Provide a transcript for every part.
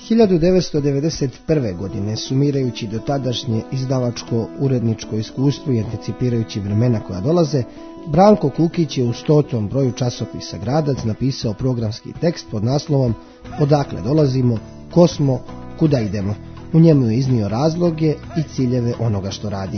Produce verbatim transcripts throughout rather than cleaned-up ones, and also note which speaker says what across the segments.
Speaker 1: hiljadu devetsto devedeset prve. godine, sumirajući dotadašnje izdavačko-uredničko iskustvo i anticipirajući vremena koja dolaze, Branko Kukić je u stotom broju časopisa Gradac napisao programski tekst pod naslovom Odakle dolazimo, ko smo, kuda idemo. U njemu je iznio razloge i ciljeve onoga što radi.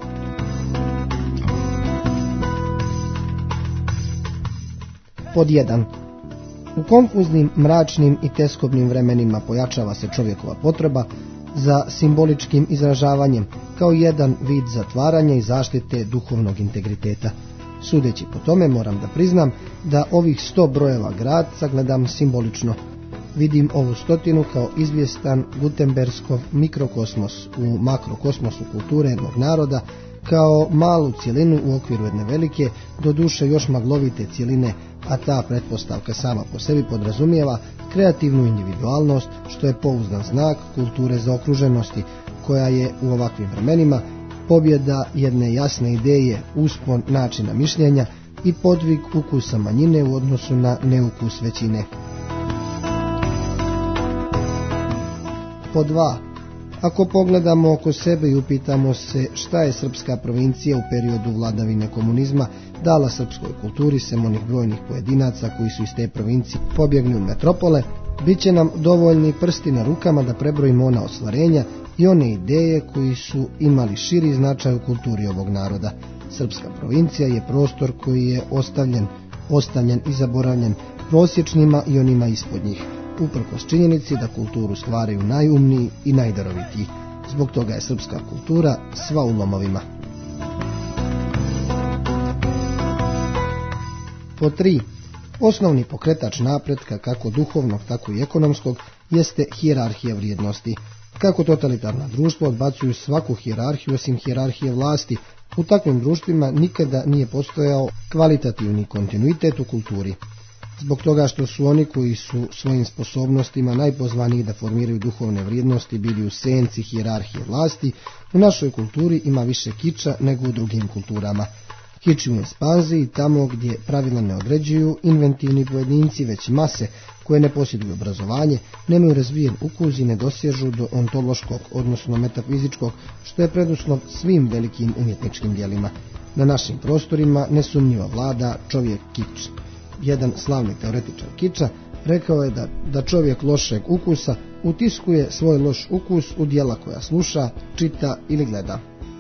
Speaker 1: Pod jedan. U konfuznim, mračnim i teskobnim vremenima pojačava se čovjekova potreba za simboličkim izražavanjem kao jedan vid zatvaranja i zaštite duhovnog integriteta. Sudeći po tome, moram da priznam da ovih sto brojeva Gradca gledam simbolično. Vidim ovu stotinu kao izvjestan Gutenbergskov mikrokosmos u makrokosmosu kulture jednog naroda, kao malu cjelinu u okviru jedne velike, doduše još maglovite cjeline, a ta pretpostavka sama po sebi podrazumijeva kreativnu individualnost, što je pouzdan znak kulture zaokruženosti, koja je u ovakvim vremenima pobjeda jedne jasne ideje, uspon načina mišljenja i podvig ukusa manjine u odnosu na neukus većine. Po dva. Ako pogledamo oko sebe i upitamo se šta je srpska provincija u periodu vladavine komunizma dala srpskoj kulturi sem onih brojnih pojedinaca koji su iz te provincije pobjegli u metropole, bit će nam dovoljni prsti na rukama da prebrojimo ona ostvarenja i one ideje koji su imali širi značaj u kulturi ovog naroda. Srpska provincija je prostor koji je ostavljen, ostavljen i zaboravljen prosječnima i onima ispod njih, uprkos činjenici da kulturu stvaraju najumniji i najdarovitiji. Zbog toga je srpska kultura sva u lomovima. Po tri. Osnovni pokretač napretka, kako duhovnog, tako i ekonomskog, jeste hijerarhija vrijednosti. Kako totalitarna društva odbacuju svaku hijerarhiju osim hijerarhije vlasti, u takvim društvima nikada nije postojao kvalitativni kontinuitet u kulturi. Zbog toga što su oni koji su svojim sposobnostima najpozvaniji da formiraju duhovne vrijednosti bili u senci hijerarhije vlasti, u našoj kulturi ima više kiča nego u drugim kulturama. Kič u ekspanziji tamo gdje pravila ne određuju inventivni pojedinci, već mase koje ne posjeduju obrazovanje, nemaju razvijen ukus i ne dosježu do ontološkog, odnosno metafizičkog, što je preduslov svim velikim umjetničkim djelima. Na našim prostorima nesumnjivo vlada čovjek kič. Jedan slavni teoretičar kiča rekao je da, da čovjek lošeg ukusa utiskuje svoj loš ukus u djela koja sluša, čita ili gleda.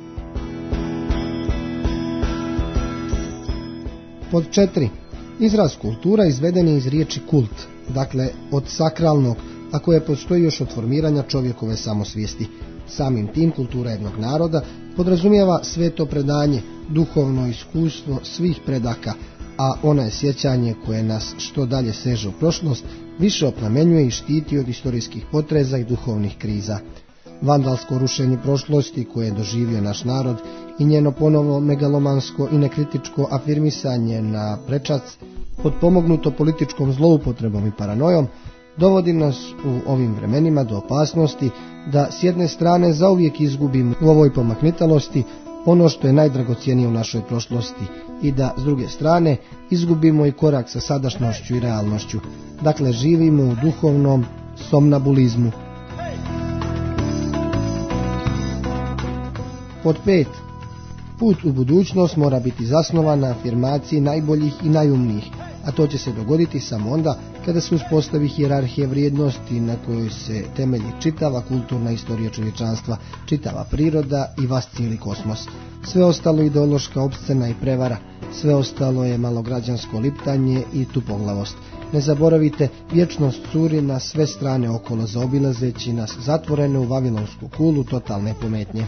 Speaker 1: Pod četiri. Izraz kultura izveden je iz riječi kult, dakle od sakralnog, a koje postoji još od formiranja čovjekove samosvijesti. Samim tim kultura jednog naroda podrazumijeva sveto predanje, duhovno iskustvo svih predaka, a ona je sjećanje koje nas što dalje seže u prošlost, više oplemenjuje i štiti od istorijskih potreza i duhovnih kriza. Vandalsko rušenje prošlosti koje je doživio naš narod i njeno ponovno megalomansko i nekritičko afirmisanje na prečac, potpomognuto političkom zloupotrebom i paranojom, dovodi nas u ovim vremenima do opasnosti da s jedne strane zauvijek izgubimo u ovoj pomahnitalosti ono što je najdragocjenije u našoj prošlosti i da s druge strane izgubimo i korak sa sadašnjošću i realnošću. Dakle, živimo u duhovnom somnambulizmu. Pod pet. Put u budućnost mora biti zasnovan na afirmaciji najboljih i najumnijih, a to će se dogoditi samo onda kada se uspostavi hijerarhija vrijednosti na kojoj se temelji čitava kulturna istorija čovječanstva, čitava priroda i vas cijeli kosmos. Sve ostalo ideološka opscena i prevara, sve ostalo je malograđansko liptanje i tupoglavost. Ne zaboravite, vječnost curi na sve strane okolo zaobilazeći nas zatvorene u vavilonsku kulu totalne pometnje.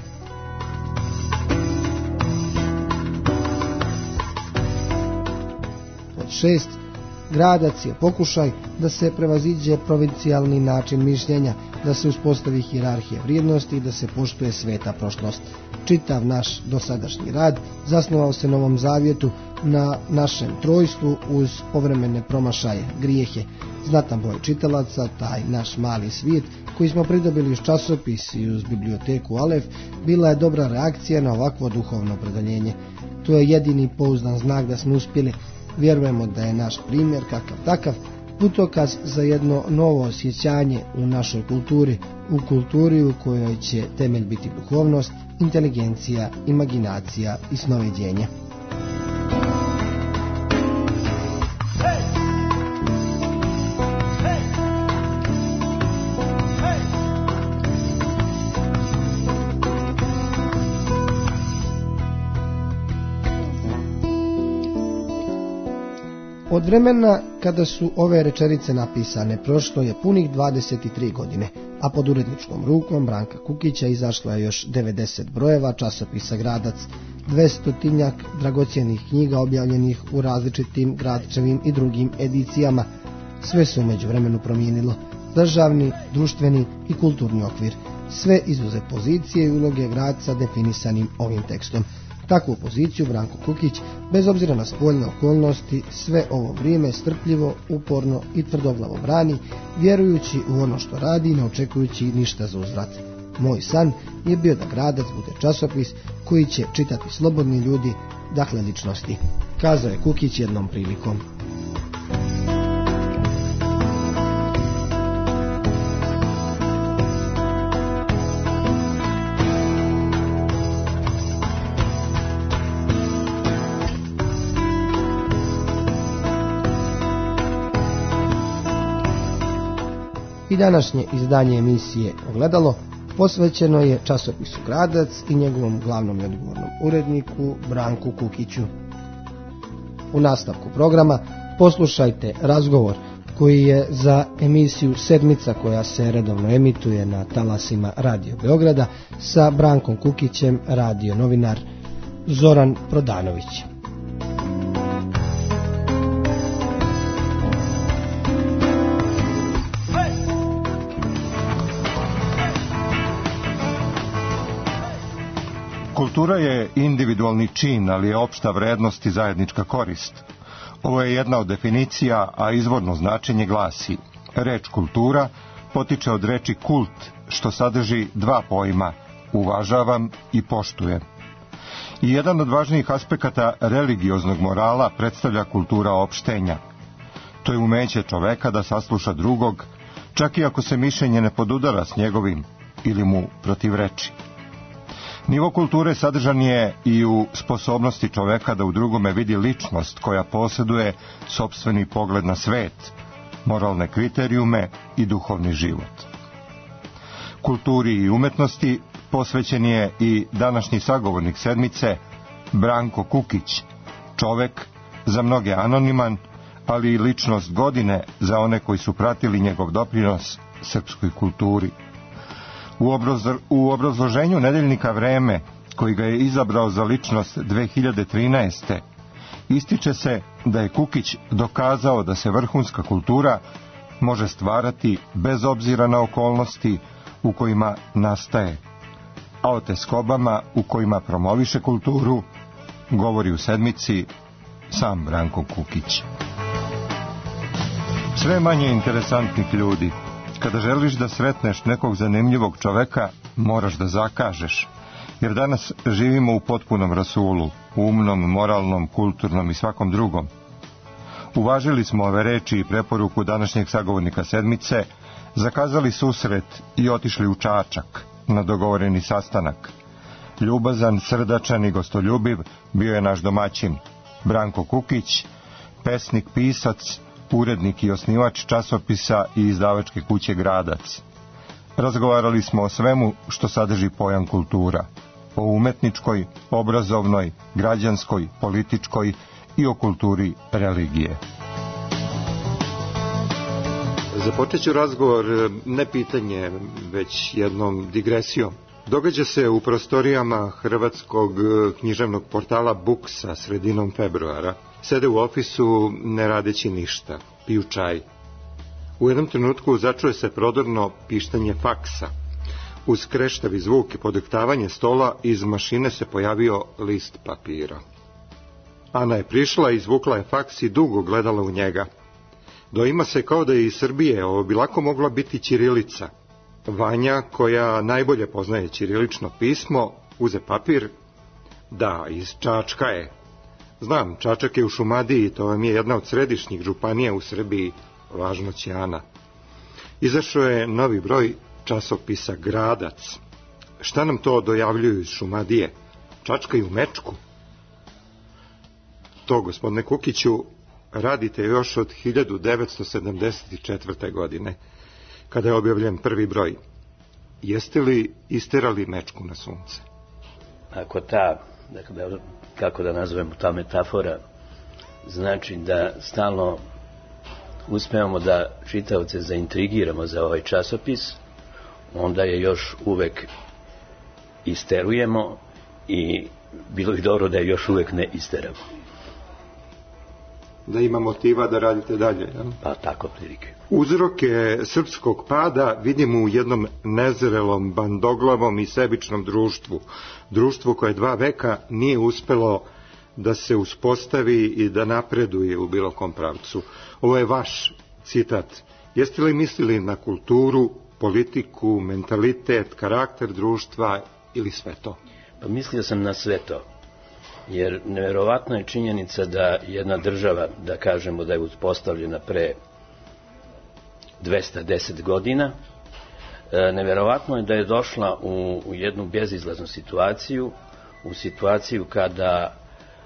Speaker 1: šest. Gradac je pokušaj da se prevaziđe provincijalni način mišljenja, da se uspostavi hijerarhija vrijednosti i da se poštuje sveta prošlost. Čitav naš dosadašnji rad zasnovao se na Novom Zavjetu, na našem trojstvu uz povremene promašaje, grijehe. Znatan broj čitalaca, taj naš mali svijet koji smo pridobili uz časopis i uz biblioteku Alef, bila je dobra reakcija na ovakvo duhovno opredjeljenje. To je jedini pouzdan znak da smo uspjeli. Vjerujemo da je naš primjer kakav takav, putokaz za jedno novo osjećanje u našoj kulturi, u kulturi u kojoj će temelj biti duhovnost, inteligencija, imaginacija i snoviđenje. Od vremena kada su ove rečenice napisane prošlo je punih dvadeset tri godine, a pod uredničkom rukom Branka Kukića izašlo je još devedeset brojeva časopisa Gradac, dvestotinjak dragocjenih knjiga objavljenih u različitim Gradčevim i drugim edicijama. Sve se u međuvremenu promijenilo, državni, društveni i kulturni okvir, sve izuzev pozicije i uloge Gradca definisanim ovim tekstom. Takvu poziciju Branko Kukić, bez obzira na spoljne okolnosti, sve ovo vrijeme strpljivo, uporno i tvrdoglavo brani, vjerujući u ono što radi i ne očekujući ništa za uzvrat. Moj san je bio da Gradac bude časopis koji će čitati slobodni ljudi, dakle ličnosti, kazao je Kukić jednom prilikom. I današnje izdanje emisije Ogledalo posvećeno je časopisu Gradac i njegovom glavnom i odgovornom uredniku Branku Kukiću. U nastavku programa poslušajte razgovor koji je za emisiju Sedmica, koja se redovno emituje na talasima Radio Beograda, sa Brankom Kukićem, radio novinar Zoran Prodanović.
Speaker 2: Kultura je individualni čin, ali je opšta vrednost i zajednička korist. Ovo je jedna od definicija, a izvorno značenje glasi: reč kultura potiče od reči kult, što sadrži dva pojma: uvažavam i poštujem. I jedan od važnijih aspekata religioznog morala predstavlja kultura opštenja. To je umeće čoveka da sasluša drugog, čak i ako se mišljenje ne podudara s njegovim ili mu protivreči. Nivo kulture sadržan je i u sposobnosti čoveka da u drugome vidi ličnost koja posjeduje sopstveni pogled na svet, moralne kriterijume i duhovni život. Kulturi i umetnosti posvećen je i današnji sagovornik sedmice, Branko Kukić, čovek za mnoge anoniman, ali i ličnost godine za one koji su pratili njegov doprinos srpskoj kulturi. U, obrazlo, u obrazloženju nedeljnika Vreme, koji ga je izabrao za ličnost dve hiljade trinaeste. ističe se da je Kukić dokazao da se vrhunska kultura može stvarati bez obzira na okolnosti u kojima nastaje, a o teskobama u kojima promoviše kulturu govori u sedmici sam Branko Kukić. Sve manje interesantnih ljudi. Kada želiš da sretneš nekog zanimljivog čoveka, moraš da zakažeš, jer danas živimo u potpunom rasulu, umnom, moralnom, kulturnom i svakom drugom. Uvažili smo ove reči i preporuku današnjeg sagovornika sedmice, zakazali susret i otišli u Čačak na dogovoreni sastanak. Ljubazan, srdačan i gostoljubiv bio je naš domaćin, Branko Kukić, pesnik, pisac, urednik i osnivač časopisa i izdavačke kuće Gradac. Razgovarali smo o svemu što sadrži pojam kultura, o umetničkoj, obrazovnoj, građanskoj, političkoj i o kulturi religije.
Speaker 3: Započet ću razgovor ne pitanje, već jednom digresijom. Događa se u prostorijama hrvatskog književnog portala Buksa sredinom februara. Sede u ofisu ne radeći ništa, piju čaj. U jednom trenutku začuje se prodorno pištanje faksa. Uz kreštavi zvuk i podektavanje stola iz mašine se pojavio list papira. Ana je prišla, izvukla je faks i dugo gledala u njega. Doima se kao da je iz Srbije, ovo bi lako mogla biti ćirilica. Vanja, koja najbolje poznaje ćirilično pismo, uze papir. Da, iz Čačka je. Znam, Čačak je u Šumadiji, to vam je jedna od središnjih županija u Srbiji, Važno Ćana. Izašao je novi broj časopisa Gradac. Šta nam to dojavljuju iz Šumadije? Čačkaju mečku? To, gospodine Kukiću, radite još od hiljadu devetsto sedamdeset četvrte. godine, kada je objavljen prvi broj. Jeste li isterali mečku na sunce?
Speaker 4: Ako ta, dakle, kako da nazovemo, ta metafora znači da stalno uspevamo da čitaoce zaintrigiramo za ovaj časopis, onda je još uvek isterujemo i bilo bi dobro da je još uvek ne isteramo.
Speaker 3: Da ima motiva da radite dalje, jel?
Speaker 4: Pa tako prilike.
Speaker 3: Uzroke srpskog pada vidimo u jednom nezrelom, bandoglavom i sebičnom društvu. Društvu koje dva veka nije uspelo da se uspostavi i da napreduje u bilo kom pravcu. Ovo je vaš citat. Jeste li mislili na kulturu, politiku, mentalitet, karakter društva ili sve to?
Speaker 4: Pa mislio sam na sve to. Jer neverovatna je činjenica da jedna država, da kažemo da je uspostavljena pre dvesta deset godina, neverovatno je da je došla u, u jednu bezizlaznu situaciju, u situaciju kada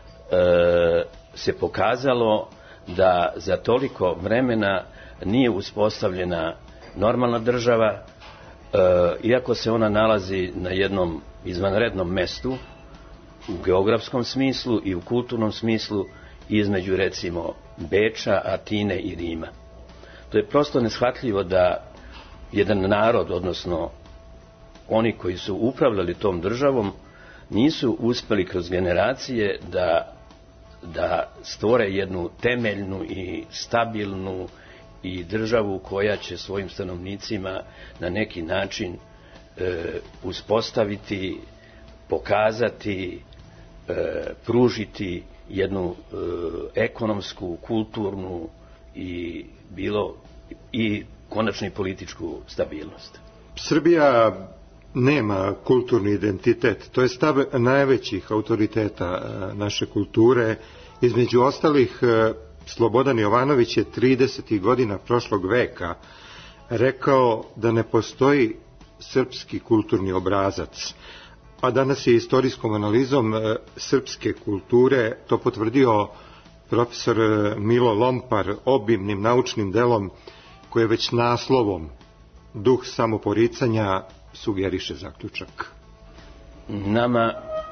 Speaker 4: e, se pokazalo da za toliko vremena nije uspostavljena normalna država, e, iako se ona nalazi na jednom izvanrednom mestu, u geografskom smislu i u kulturnom smislu, između recimo Beča, Atine i Rima. To je prosto neshvatljivo da jedan narod, odnosno oni koji su upravljali tom državom, nisu uspeli kroz generacije da, da stvore jednu temeljnu i stabilnu i državu koja će svojim stanovnicima na neki način e, uspostaviti, pokazati, e, pružiti jednu e, ekonomsku, kulturnu i bilo i konačno i političku stabilnost.
Speaker 3: Srbija nema kulturni identitet, to je stav najvećih autoriteta naše kulture. Između ostalih, Slobodan Jovanović je tridesetih godina prošlog veka rekao da ne postoji srpski kulturni obrazac, a danas je istorijskom analizom srpske kulture to potvrdio profesor Milo Lompar obimnim naučnim delom koje već naslovom Duh samoporicanja sugeriše zaključak.
Speaker 4: Nama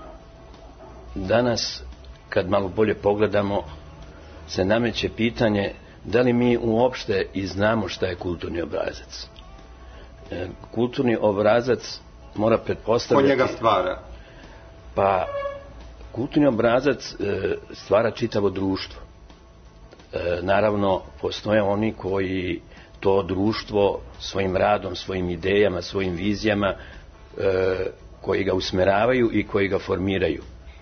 Speaker 4: danas, kad malo bolje pogledamo, se nameće pitanje da li mi uopšte i znamo šta je kulturni obrazac. E, kulturni obrazac mora pretpostavljati...
Speaker 3: Ko njega stvara?
Speaker 4: Pa, kulturni obrazac e, stvara čitavo društvo. E, naravno, postoje oni koji to društvo svojim radom, svojim idejama, svojim vizijama, e, koji ga usmeravaju i koji ga formiraju.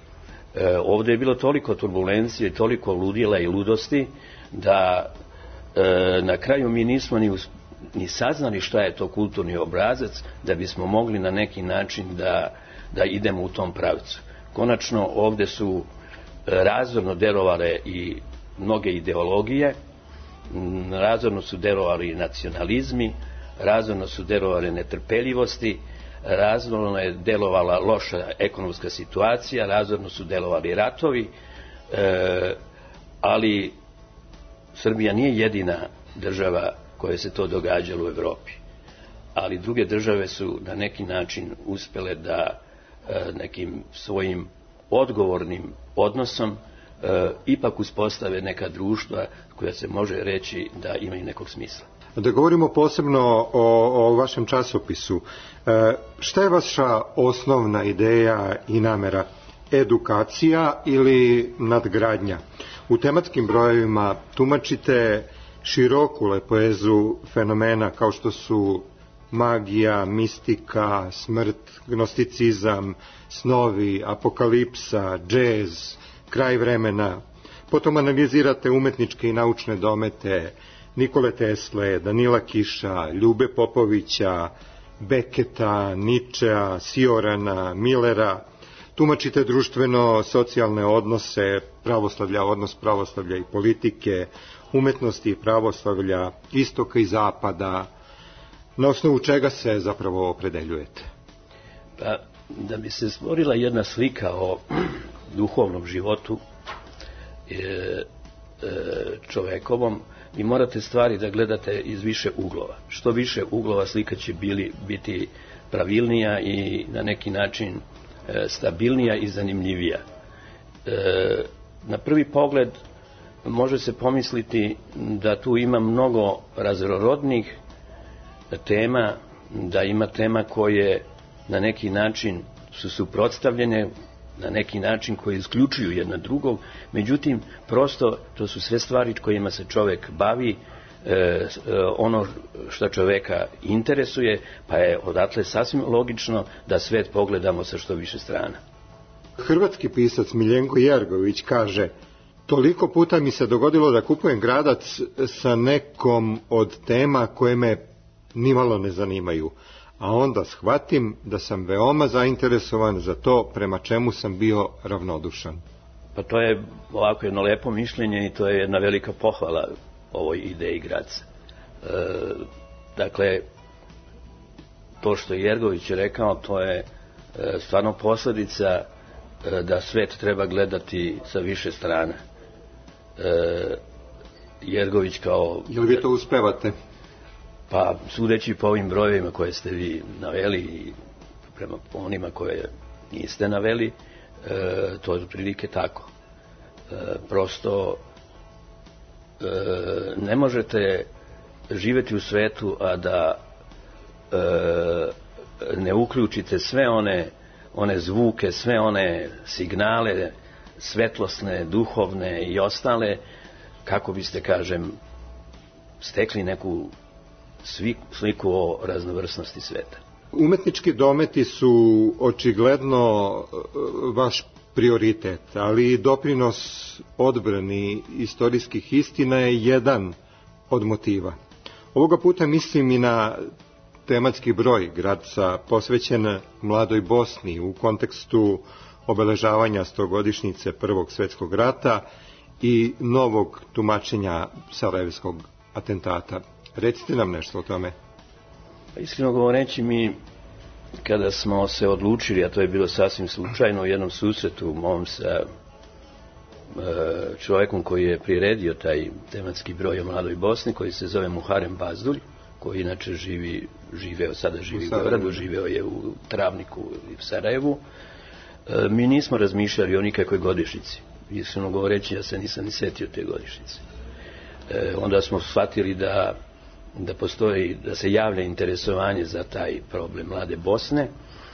Speaker 4: E, ovdje je bilo toliko turbulencije, toliko ludila i ludosti, da e, na kraju mi nismo ni, us, ni saznali šta je to kulturni obrazac, da bismo mogli na neki način da, da idemo u tom pravcu. Konačno, ovdje su razorno delovale i mnoge ideologije, razorno su delovali nacionalizmi, razorno su delovali netrpeljivosti, razorno je delovala loša ekonomska situacija, razorno su delovali ratovi, e, ali Srbija nije jedina država koja se to događalo u Evropi. Ali druge države su na neki način uspele da e, nekim svojim odgovornim odnosom e, ipak uspostave neka društva koja se može reći da imaju nekog smisla.
Speaker 3: Da govorimo posebno o, o vašem časopisu. E, šta je vaša osnovna ideja i namera? Edukacija ili nadgradnja? U tematskim brojevima tumačite široku lepoezu fenomena kao što su magija, mistika, smrt, gnosticizam, snovi, apokalipsa, džez, kraj vremena. Potom analizirate umetničke i naučne domete Nikole Tesle, Danila Kiša, Ljube Popovića, Beketa, Ničea, Siorana, Millera. Tumačite društveno-socijalne odnose pravoslavlja, odnos pravoslavlja i politike, umetnosti i pravoslavlja, istoka i zapada, na osnovu čega se zapravo opredeljujete?
Speaker 4: Pa, da bi se stvorila jedna slika o duhovnom životu e, e, čovekovom, vi morate stvari da gledate iz više uglova. Što više uglova slika će bili, biti pravilnija i na neki način e, stabilnija i zanimljivija. E, na prvi pogled može se pomisliti da tu ima mnogo raznorodnih tema, da ima tema koje na neki način su suprotstavljene, na neki način koji isključuju jedna drugog, međutim, prosto to su sve stvari kojima se čovek bavi, e, ono što čoveka interesuje, pa je odatle sasvim logično da svet pogledamo sa što više strana.
Speaker 3: Hrvatski pisac Miljenko Jergović kaže: toliko puta mi se dogodilo da kupujem gradac sa nekom od tema koje me nimalo ne zanimaju, a onda shvatim da sam veoma zainteresovan za to prema čemu sam bio ravnodušan.
Speaker 4: Pa to je ovako jedno lepo mišljenje i to je jedna velika pohvala ovoj ideji gradca. E, dakle, to što je Jergović rekao, to je e, stvarno posledica e, da svet treba gledati sa više strana. E, Jergović kao...
Speaker 3: Jel vi to uspevate?
Speaker 4: Pa, sudeći po ovim brojevima koje ste vi naveli i prema onima koje niste naveli, e, to je otprilike tako. E, prosto e, ne možete živjeti u svetu, a da e, ne uključite sve one, one zvuke, sve one signale svetlosne, duhovne i ostale, kako biste, kažem, stekli neku sliku o raznovrsnosti sveta.
Speaker 3: Umetnički dometi su očigledno vaš prioritet, ali i doprinos odbrani istorijskih istina je jedan od motiva. Ovoga puta mislim i na tematski broj gradca posvećen mladoj Bosni u kontekstu obeležavanja stogodišnjice Prvog svetskog rata i novog tumačenja sarajevskog atentata. Recite nam nešto o tome.
Speaker 4: Pa iskreno govoreći, mi kada smo se odlučili, a to je bilo sasvim slučajno u jednom susretu mom sa e, čovjekom koji je priredio taj tematski broj o mladoj Bosni, koji se zove Muharem Bazdulj, koji inače živi, živeo, sada živi u Beogradu, živeo je u Travniku i u Sarajevu. E, mi nismo razmišljali o nikakvoj godišnjici. Iskreno govoreći, ja se nisam ni setio te godišnjice. E, onda smo shvatili da da postoji, da se javlja interesovanje za taj problem mlade Bosne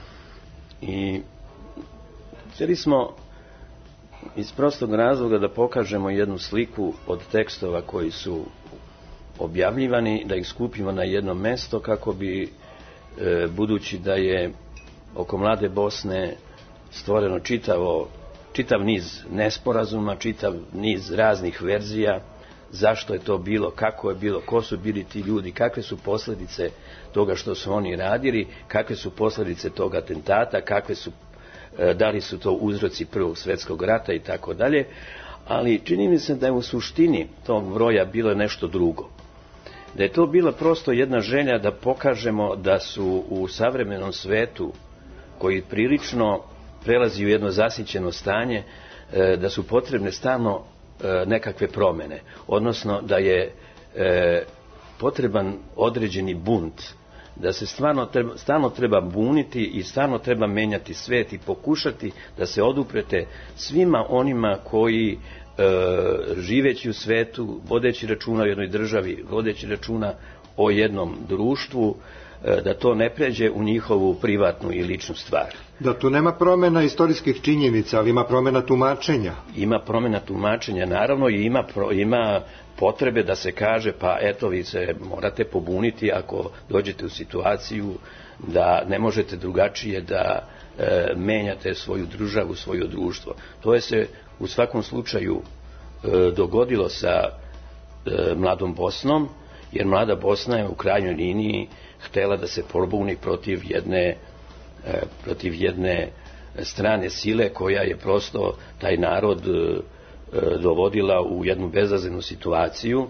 Speaker 4: i htjeli smo iz prostog razloga da pokažemo jednu sliku od tekstova koji su objavljivani, da ih skupimo na jedno mesto kako bi, e, budući da je oko mlade Bosne stvoreno čitavo, čitav niz nesporazuma, čitav niz raznih verzija, zašto je to bilo, kako je bilo, ko su bili ti ljudi, kakve su posljedice toga što su oni radili, kakve su posljedice tog atentata, kakve su, da li su to uzroci Prvog svjetskog rata i tako dalje, ali čini mi se da je u suštini tog broja bilo nešto drugo. Da je to bila prosto jedna želja da pokažemo da su u savremenom svetu, koji prilično prelazi u jedno zasićeno stanje, da su potrebne stalno nekakve promjene, odnosno da je e, potreban određeni bunt, da se stvarno treba, stalno treba buniti i stalno treba menjati svet i pokušati da se oduprete svima onima koji e, živeći u svetu, vodeći računa o jednoj državi, vodeći računa o jednom društvu, e, da to ne pređe u njihovu privatnu i ličnu stvar.
Speaker 3: Da tu nema promjena istorijskih činjenica, ali ima promjena tumačenja.
Speaker 4: Ima promjena tumačenja, naravno, i ima, pro, ima potrebe da se kaže, pa eto, vi se morate pobuniti ako dođete u situaciju da ne možete drugačije da e, menjate svoju državu, svoje društvo. To je se u svakom slučaju e, dogodilo sa e, mladom Bosnom, jer mlada Bosna je u krajnjoj liniji htjela da se pobuni protiv jedne protiv jedne strane sile koja je prosto taj narod dovodila u jednu bezazlenu situaciju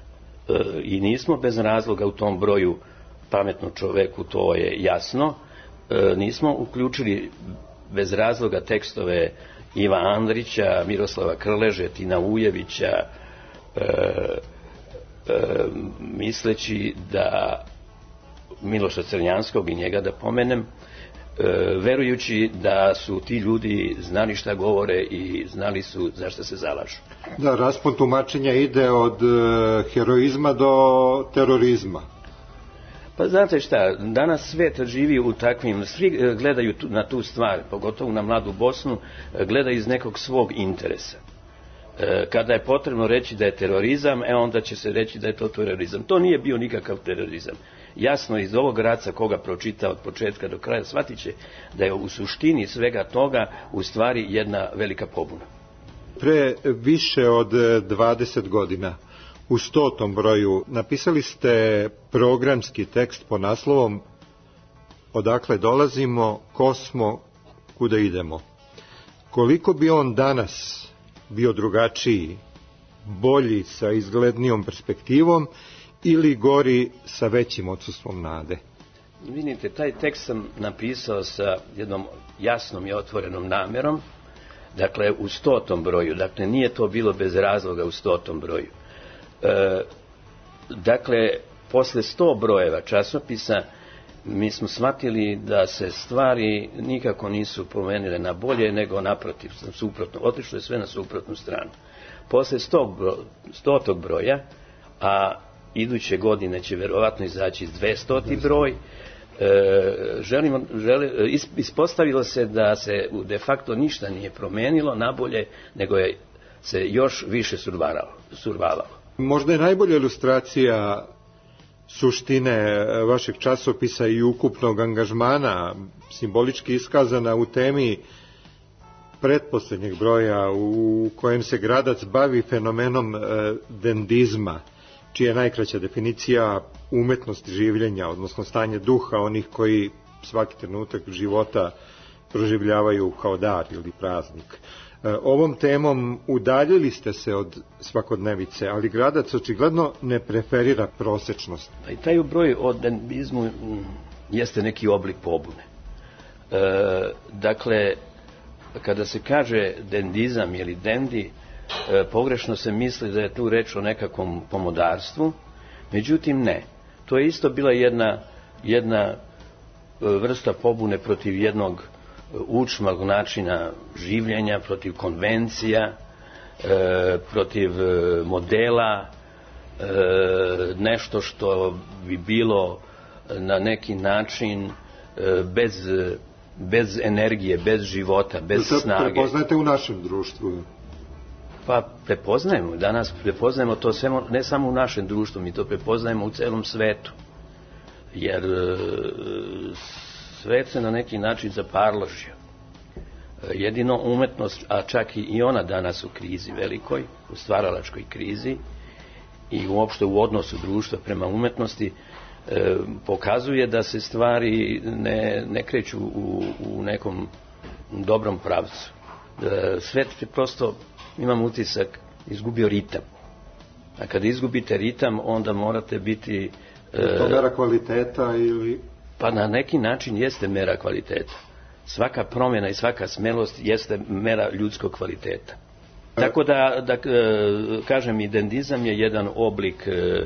Speaker 4: i nismo bez razloga u tom broju, pametnom čoveku to je jasno, nismo uključili bez razloga tekstove Iva Andrića, Miroslava Krleže, Tina Ujevića, e, e, misleći da Miloša Crnjanskog i njega da pomenem, e, verujući da su ti ljudi znali šta govore i znali su za šta se zalažu.
Speaker 3: Da, raspon tumačenja ide od e, heroizma do terorizma.
Speaker 4: Pa znate šta, danas svet živi u takvim, svi gledaju tu, na tu stvar, pogotovo na mladu Bosnu, gledaju iz nekog svog interesa. E, kada je potrebno reći da je terorizam, e onda će se reći da je to terorizam. To nije bio nikakav terorizam. Jasno iz ovog raca koga pročita od početka do kraja, shvatit će da je u suštini svega toga u stvari jedna velika pobuna.
Speaker 3: Pre više od dvadeset godina u stotom broju napisali ste programski tekst po naslovom Odakle dolazimo, ko smo, kuda idemo. Koliko bi on danas bio drugačiji, bolji sa izglednijom perspektivom ili gori sa većim odsustvom nade?
Speaker 4: Vidite, taj tekst sam napisao sa jednom jasnom i otvorenom namerom, dakle u stotom broju, dakle nije to bilo bez razloga u stotom broju. E, dakle, posle sto brojeva časopisa mi smo shvatili da se stvari nikako nisu promenile na bolje, nego naprotiv, suprotno, otišlo je sve na suprotnu stranu. Posle stotog broja, a iduće godine će verovatno izaći dvestoti broj, e, želimo, žele, ispostavilo se da se de facto ništa nije promenilo na bolje, nego je se još više survaralo. survavalo.
Speaker 3: Možda je najbolja ilustracija suštine vašeg časopisa i ukupnog angažmana, simbolički iskazana u temi pretposlednjeg broja u kojem se Gradac bavi fenomenom dendizma, čija je najkraća definicija umetnost življenja, odnosno stanje duha onih koji svaki trenutak života proživljavaju kao dar ili praznik. Ovom temom udaljili ste se od svakodnevice, ali Gradac očigledno ne preferira prosečnost.
Speaker 4: Pa i taj broj o dendizmu jeste neki oblik pobune. E, dakle, kada se kaže dendizam ili dendi, e, pogrešno se misli da je tu reč o nekakvom pomodarstvu, međutim ne. To je isto bila jedna, jedna vrsta pobune protiv jednog učnog načina življenja, protiv konvencija, e, protiv modela, e, nešto što bi bilo na neki način e, bez, bez energije, bez života, bez
Speaker 3: to
Speaker 4: snage.
Speaker 3: To prepoznajete u našem društvu?
Speaker 4: Pa prepoznajemo, danas prepoznajemo to sve, ne samo u našem društvu, mi to prepoznajemo u celom svetu. Jer e, svet se na neki način zaparložio. Jedino umetnost, a čak i ona danas u krizi velikoj, u stvaralačkoj krizi i uopšte u odnosu društva prema umetnosti, e, pokazuje da se stvari ne, ne kreću u, u nekom dobrom pravcu. E, svet je prosto, imam utisak, izgubio ritam. A kada izgubite ritam, onda morate biti...
Speaker 3: Je to mera kvaliteta ili...
Speaker 4: Pa na neki način jeste mera kvaliteta. Svaka promjena i svaka smelost jeste mera ljudskog kvaliteta. Tako da, da kažem, i dendizam je jedan oblik,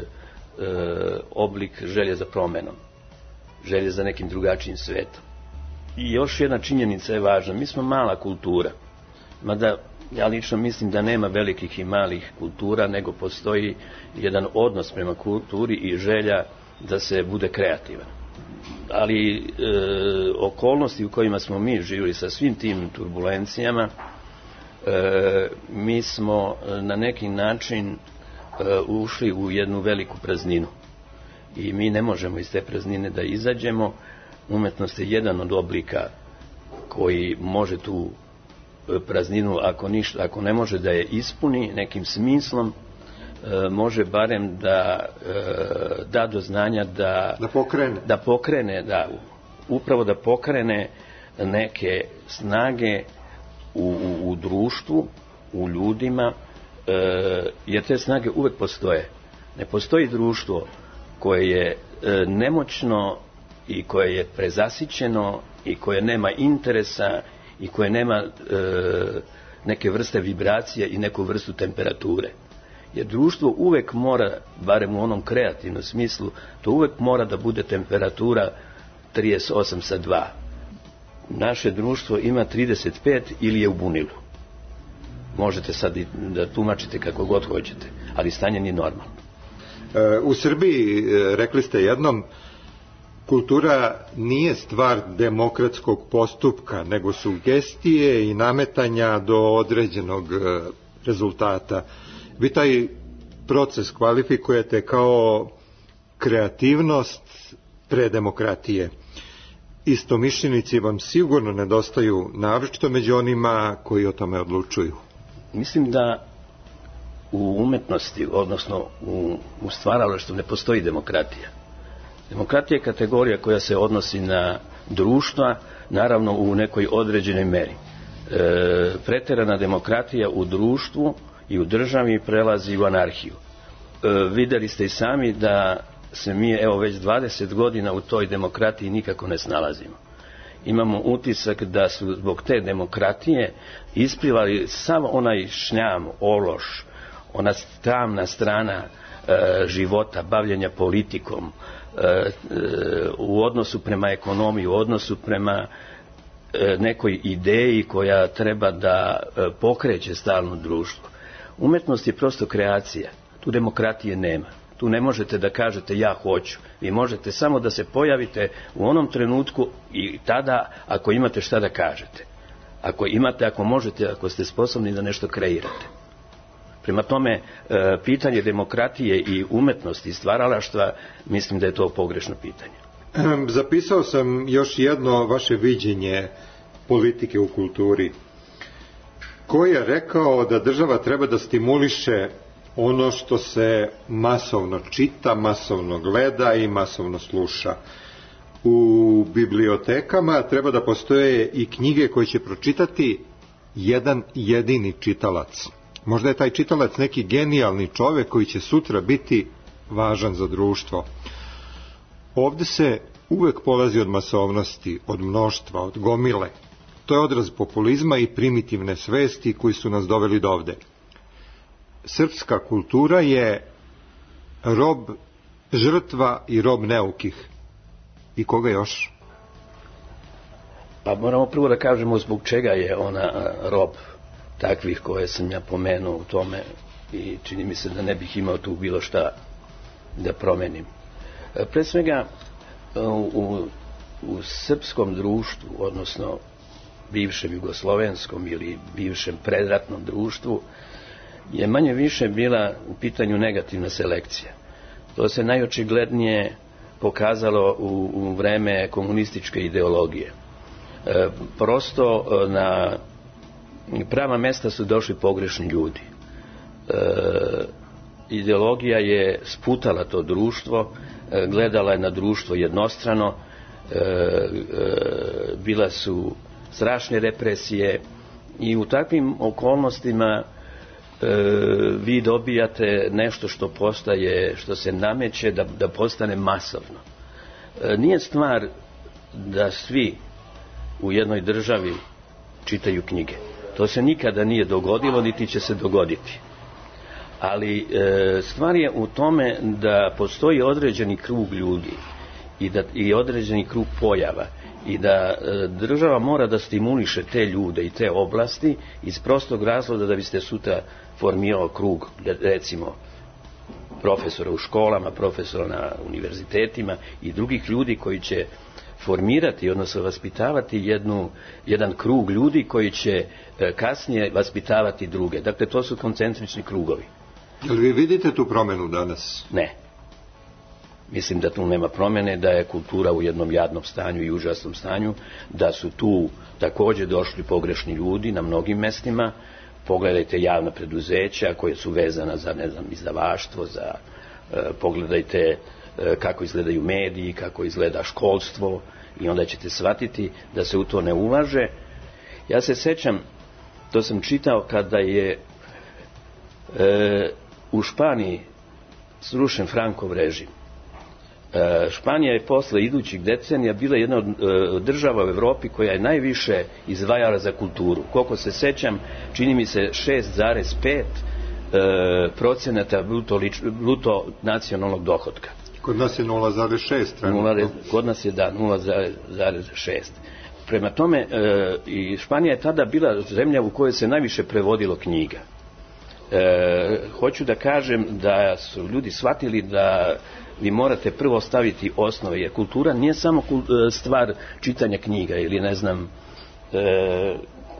Speaker 4: oblik želje za promenom. Želje za nekim drugačijim svetom. I još jedna činjenica je važna. Mi smo mala kultura. Mada ja lično mislim da nema velikih i malih kultura, nego postoji jedan odnos prema kulturi i želja da se bude kreativan. Ali e, okolnosti u kojima smo mi živjeli sa svim tim turbulencijama, e, mi smo na neki način e, ušli u jednu veliku prazninu. I mi ne možemo iz te praznine da izađemo. Umetnost je jedan od oblika koji može tu prazninu, ako, ništa, ako ne može da je ispuni nekim smislom, može barem da da do znanja da
Speaker 3: da pokrene,
Speaker 4: da pokrene da, upravo da pokrene neke snage u, u, u društvu u ljudima, jer te snage uvek postoje. Ne postoji društvo koje je nemoćno i koje je prezasićeno i koje nema interesa i koje nema neke vrste vibracije i neku vrstu temperature. Jer društvo uvek mora, barem u onom kreativnom smislu, to uvek mora da bude temperatura trideset osam sa dva. Naše društvo ima trideset pet ili je u bunilu. Možete sad da tumačite kako god hoćete, ali stanje nije normalno.
Speaker 3: U Srbiji, rekli ste jednom, kultura nije stvar demokratskog postupka, nego sugestije i nametanja do određenog rezultata. Vi taj proces kvalifikujete kao kreativnost pre demokratije. Istomišljenici vam sigurno nedostaju, naročito među onima koji o tome odlučuju.
Speaker 4: Mislim da u umetnosti, odnosno u, u stvaralaštvu ne postoji demokratija. Demokratija je kategorija koja se odnosi na društva, naravno u nekoj određenoj meri. E, preterana demokratija u društvu i u državi prelazi u anarhiju. E, videli ste i sami da se mi evo već dvadeset godina u toj demokratiji nikako ne snalazimo. Imamo utisak da su zbog te demokratije isplivali samo onaj šljam, ološ, ona tamna strana e, života, bavljenja politikom, e, e, u odnosu prema ekonomiji, u odnosu prema e, nekoj ideji koja treba da e, pokreće stalno društvo. Umetnost je prosto kreacija, tu demokratije nema. Tu ne možete da kažete ja hoću. Vi možete samo da se pojavite u onom trenutku i tada ako imate šta da kažete. Ako imate, ako možete, ako ste sposobni da nešto kreirate. Prema tome, pitanje demokratije i umetnosti i stvaralaštva, mislim da je to pogrešno pitanje.
Speaker 3: Zapisao sam još jedno vaše viđenje politike u kulturi. Ko je rekao da država treba da stimuliše ono što se masovno čita, masovno gleda i masovno sluša? U bibliotekama treba da postoje i knjige koje će pročitati jedan jedini čitalac. Možda je taj čitalac neki genijalni čovek koji će sutra biti važan za društvo. Ovde se uvek polazi od masovnosti, od mnoštva, od gomile. To je odraz populizma i primitivne svesti koji su nas doveli do ovde. Srpska kultura je rob žrtva i rob neukih. I koga još?
Speaker 4: Pa moramo prvo da kažemo zbog čega je ona rob takvih koje sam ja pomenuo u tome i čini mi se da ne bih imao tu bilo šta da promenim. Pre svega u, u srpskom društvu, odnosno bivšem jugoslovenskom ili bivšem predratnom društvu, je manje više bila u pitanju negativna selekcija. To se najočiglednije pokazalo u, u vreme komunističke ideologije. E, prosto na prava mesta su došli pogrešni ljudi. E, ideologija je sputala to društvo, e, gledala je na društvo jednostrano, e, e, bila su strašne represije i u takvim okolnostima e, vi dobijate nešto što postaje, što se nameće da, da postane masovno. E, nije stvar da svi u jednoj državi čitaju knjige. To se nikada nije dogodilo, niti će se dogoditi. Ali e, stvar je u tome da postoji određeni krug ljudi i, da, i određeni krug pojava i da e, država mora da stimuliše te ljude i te oblasti iz prostog razloga da biste sutra formirao krug, recimo profesora u školama, profesora na univerzitetima i drugih ljudi koji će formirati, odnosno vaspitavati jednu, jedan krug ljudi koji će e, kasnije vaspitavati druge. Dakle, to su koncentrični krugovi.
Speaker 3: Ali vi vidite tu promenu danas?
Speaker 4: Ne. Mislim da tu nema promene, da je kultura u jednom jadnom stanju i užasnom stanju, da su tu također došli pogrešni ljudi na mnogim mestima. Pogledajte javna preduzeća koje su vezana za, ne znam, izdavaštvo, za, e, pogledajte e, kako izgledaju mediji, kako izgleda školstvo i onda ćete shvatiti da se u to ne ulaže. Ja se sećam To sam čitao kada je e, u Španiji srušen Frankov režim. E, Španija je posle idućih decenija bila jedna od e, država u Evropi koja je najviše izdvajala za kulturu. Koliko se sećam, čini mi se šest zarez pet e, procenata bruto, bruto nacionalnog dohotka.
Speaker 3: Kod nas je nula zarez šest.
Speaker 4: Kod nas je da nula zarez šest. Prema tome, e, i Španija je tada bila zemlja u kojoj se najviše prevodilo knjiga. E, hoću da kažem da su ljudi shvatili da vi morate prvo staviti osnove, jer kultura nije samo stvar čitanja knjiga ili ne znam e, e,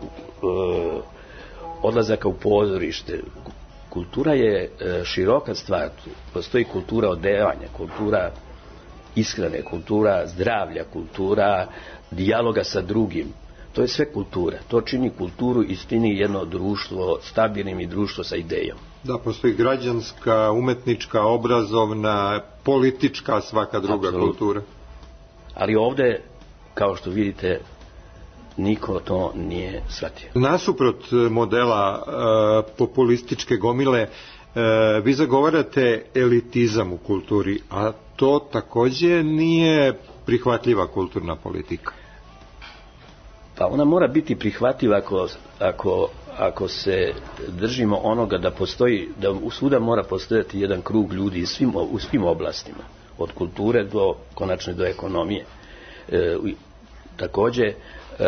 Speaker 4: odlazaka u pozorište. Kultura je široka stvar. Postoji kultura odevanja, kultura ishrane, kultura zdravlja, kultura dijaloga sa drugim. To je sve kultura. To čini kulturu istini jedno društvo stabilnim i društvo sa idejom.
Speaker 3: Da, postoji građanska, umetnička, obrazovna, politička, svaka druga Absolutno. Kultura.
Speaker 4: Ali ovde, kao što vidite, niko to nije shvatio.
Speaker 3: Nasuprot modela e, populističke gomile, e, vi zagovarate elitizam u kulturi, a to takođe nije prihvatljiva kulturna politika.
Speaker 4: Pa ona mora biti prihvatljiva ako, ako, ako se držimo onoga da postoji, da u svuda mora postojati jedan krug ljudi svim, u svim oblastima, od kulture do konačno do ekonomije. E, takođe, e,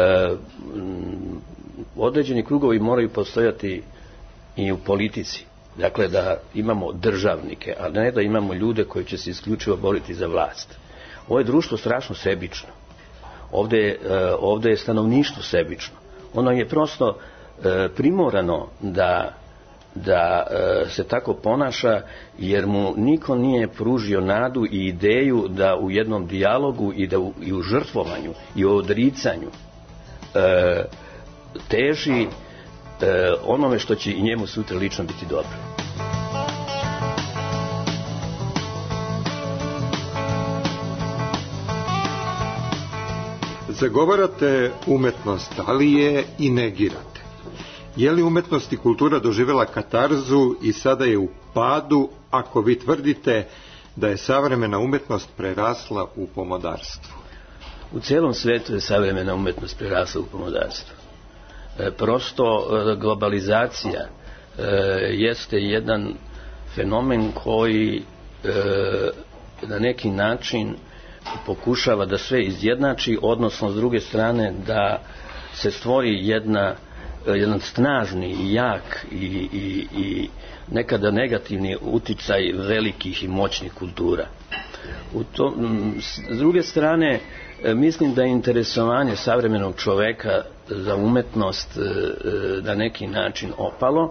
Speaker 4: određeni krugovi moraju postojati i u politici. Dakle, da imamo državnike, a ne da imamo ljude koji će se isključivo boriti za vlast. Ovo je društvo strašno sebično. Ovde, ovde je stanovništvo sebično. Ono je prosto primorano da, da se tako ponaša, jer mu niko nije pružio nadu i ideju da u jednom dijalogu i, da u, i u žrtvovanju i u odricanju teži onome što će i njemu sutra lično biti dobro.
Speaker 3: Zagovarate umetnost, ali je i negirate. Je li umetnost i kultura doživjela katarzu i sada je u padu ako vi tvrdite da je savremena umetnost prerasla u pomodarstvo?
Speaker 4: U celom svetu je savremena umetnost prerasla u pomodarstvo. E, prosto globalizacija e, jeste jedan fenomen koji e, na neki način pokušava da sve izjednači, odnosno s druge strane da se stvori jedna, jedan snažni i jak i, i, i nekada negativni uticaj velikih i moćnih kultura. U to, s druge strane, mislim da je interesovanje savremenog čoveka za umetnost na neki način opalo.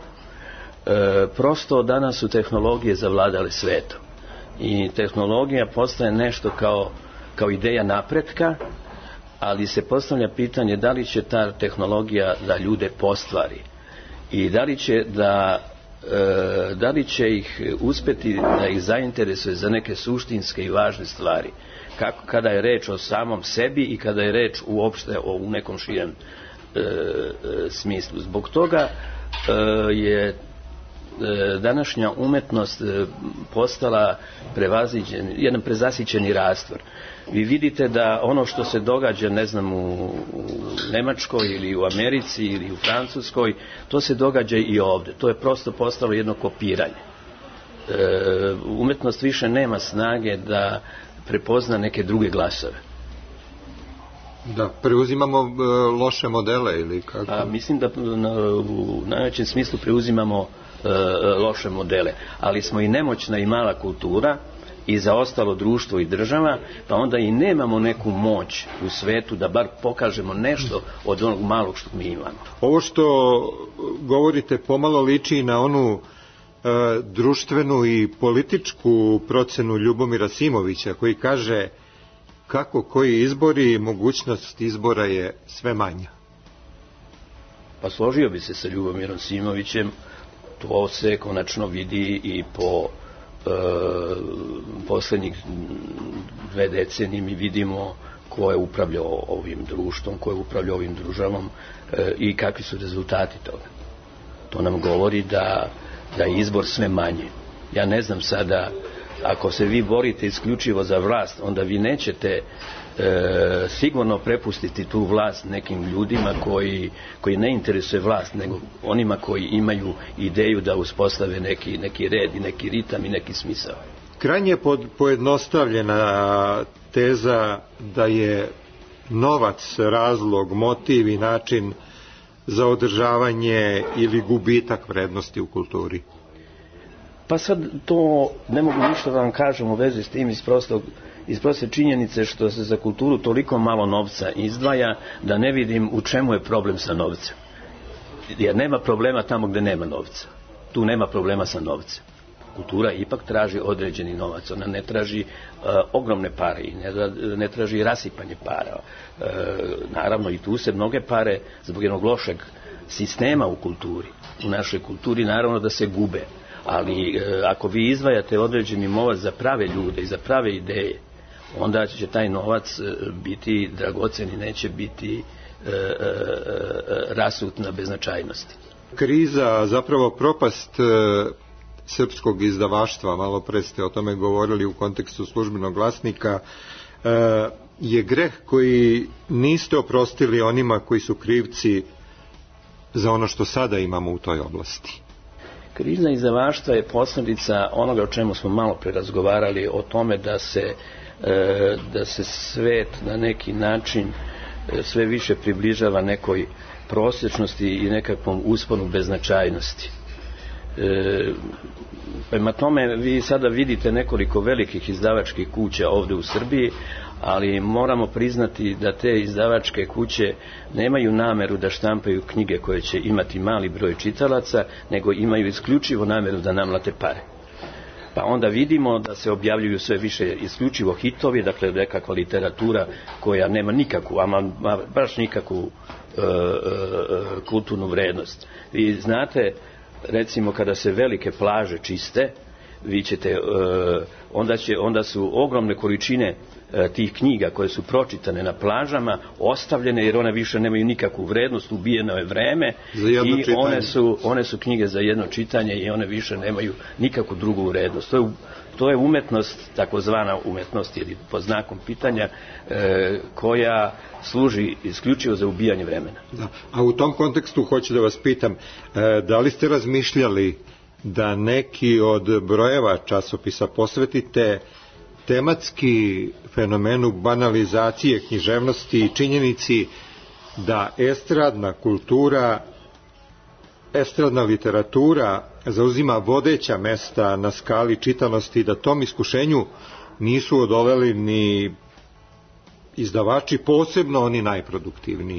Speaker 4: Prosto danas su tehnologije zavladale svetom i tehnologija postaje nešto kao kao ideja napretka, ali se postavlja pitanje da li će ta tehnologija da ljude postvari i da li će da e, da li će ih uspeti da ih zainteresuje za neke suštinske i važne stvari, kako kada je reč o samom sebi i kada je reč uopšte o u nekom širem e, e, smislu. Zbog toga e, je današnja umetnost postala prevaziđen, jedan prezasićeni rastvor. Vi vidite da ono što se događa, ne znam, u, u Nemačkoj ili u Americi ili u Francuskoj, to se događa i ovde. To je prosto postalo jedno kopiranje. E, umetnost više nema snage da prepozna neke druge glasove.
Speaker 3: Da, preuzimamo e, loše modele ili kako?
Speaker 4: A, mislim da na, u najvećem smislu preuzimamo loše modele, ali smo i nemoćna i mala kultura i za ostalo društvo i država, pa onda i nemamo neku moć u svetu da bar pokažemo nešto od onog malog što mi imamo.
Speaker 3: Ovo što govorite pomalo liči na onu e, društvenu i političku procenu Ljubomira Simovića, koji kaže kako koji izbori, mogućnost izbora je sve manja.
Speaker 4: Pa složio bi se sa Ljubomirom Simovićem. To se konačno vidi i po e, poslednjih dve decenije. Mi vidimo ko je upravljao ovim društvom, ko je upravljao ovim državom e, i kakvi su rezultati toga. To nam govori da, da je izbor sve manje. Ja ne znam sada, ako se vi borite isključivo za vlast, onda vi nećete e, sigurno prepustiti tu vlast nekim ljudima koji, koji ne interesuje vlast, nego onima koji imaju ideju da uspostave neki, neki red i neki ritam i neki smisao.
Speaker 3: Krajnje pojednostavljena teza da je novac razlog, motiv i način za održavanje ili gubitak vrednosti u kulturi.
Speaker 4: Pa sad to ne mogu ništa da vam kažem u vezi s tim iz prostog iz proste činjenice što se za kulturu toliko malo novca izdvaja da ne vidim u čemu je problem sa novcem. Jer nema problema tamo gde nema novca. Tu nema problema sa novcem. Kultura ipak traži određeni novac. Ona ne traži uh, ogromne pare i ne, ne traži rasipanje para. Uh, naravno i tu se mnoge pare zbog jednog lošeg sistema u kulturi, u našoj kulturi naravno da se gube. Ali uh, ako vi izdvajate određeni novac za prave ljude i za prave ideje, onda će taj novac uh, biti dragocen i neće biti uh, uh, rasut na beznačajnosti.
Speaker 3: Kriza, zapravo propast uh... srpskog izdavaštva, malo pre ste o tome govorili u kontekstu Službenog glasnika, je greh koji niste oprostili onima koji su krivci za ono što sada imamo u toj oblasti.
Speaker 4: Kriza izdavaštva je posljedica onoga o čemu smo malo pre razgovarali, o tome da se, da se svet na neki način sve više približava nekoj prosječnosti i nekakvom usponu beznačajnosti. E, prema tome vi sada vidite nekoliko velikih izdavačkih kuća ovdje u Srbiji, ali moramo priznati da te izdavačke kuće nemaju nameru da štampaju knjige koje će imati mali broj čitalaca, nego imaju isključivo nameru da namlate pare. Pa onda vidimo da se objavljuju sve više isključivo hitovi, dakle nekakva literatura koja nema nikakvu, ama baš nikakvu e, e, kulturnu vrednost. Vi znate, recimo kada se velike plaže čiste, vi ćete, onda, će, onda su ogromne količine tih knjiga koje su pročitane na plažama ostavljene jer one više nemaju nikakvu vrednost, ubijeno je vreme i one su, one su knjige za jedno čitanje i one više nemaju nikakvu drugu vrednost. To je, to je umetnost, takozvana umetnost ili pod znakom pitanja, e, koja služi isključivo za ubijanje vremena.
Speaker 3: Da. A u tom kontekstu hoću da vas pitam, e, da li ste razmišljali da neki od brojeva časopisa posvetite tematski fenomenu banalizacije književnosti i činjenici da estradna kultura, estradna literatura zauzima vodeća mesta na skali čitanosti, da tom iskušenju nisu odoleli ni izdavači, posebno oni najproduktivniji?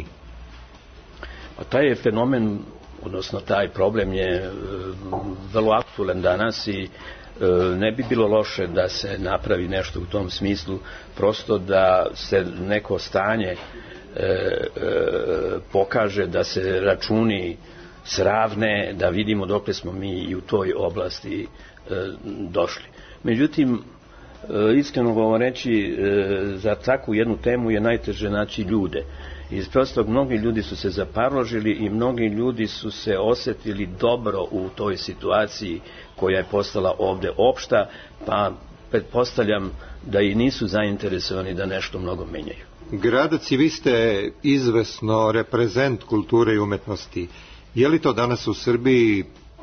Speaker 4: A taj je fenomen, odnosno taj problem je vrlo aktualan danas i ne bi bilo loše da se napravi nešto u tom smislu, prosto da se neko stanje e, e, pokaže, da se računi sravne, da vidimo dokle smo mi i u toj oblasti e, došli. Međutim, e, iskreno govoreći, e, za takvu jednu temu je najteže naći ljude. Iz prostog, mnogi ljudi su se zaparložili i mnogi ljudi su se osjetili dobro u toj situaciji koja je postala ovdje opšta, pa pretpostavljam da i nisu zainteresovani da nešto mnogo menjaju.
Speaker 3: Gradac, i vi ste izvesno reprezent kulture i umetnosti. Je li to danas u Srbiji